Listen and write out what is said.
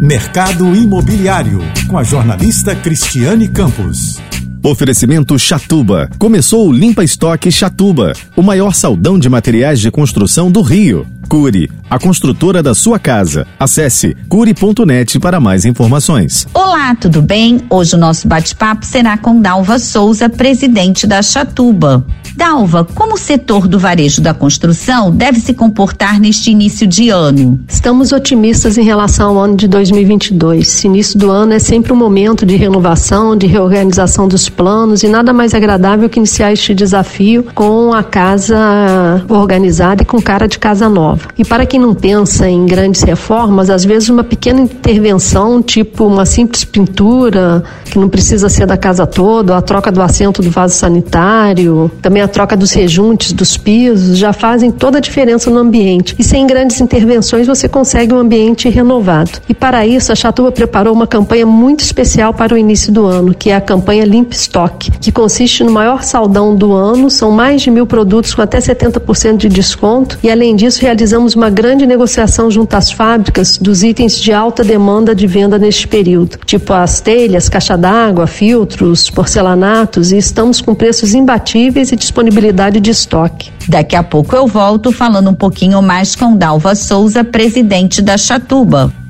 Mercado Imobiliário, com a jornalista Cristiane Campos. Oferecimento Chatuba. Começou o Limpa Estoque Chatuba, o maior saldão de materiais de construção do Rio. Cury, a construtora da sua casa. Acesse cury.net para mais informações. Olá, tudo bem? Hoje o nosso bate-papo será com Dalva Souza, presidente da Chatuba. Dalva, como o setor do varejo da construção deve se comportar neste início de ano? Estamos otimistas em relação ao ano de 2022. Esse início do ano é sempre um momento de renovação, de reorganização dos planos e nada mais agradável que iniciar este desafio com a casa organizada e com cara de casa nova. E para quem não pensa em grandes reformas, às vezes uma pequena intervenção, tipo uma simples pintura, que não precisa ser da casa toda, a troca do assento do vaso sanitário, também a troca dos rejuntes, dos pisos, já fazem toda a diferença no ambiente. E sem grandes intervenções você consegue um ambiente renovado. E para isso a Chatuba preparou uma campanha muito especial para o início do ano, que é a campanha Limpa Estoque, que consiste no maior saldão do ano. São mais de 1.000 produtos com até 70% de desconto e além disso realizamos uma grande negociação junto às fábricas dos itens de alta demanda de venda neste período, tipo as telhas, caixa d'água, filtros, porcelanatos, e estamos com preços imbatíveis e disponibilidade de estoque. Daqui a pouco eu volto falando um pouquinho mais com Dalva Souza, presidente da Chatuba.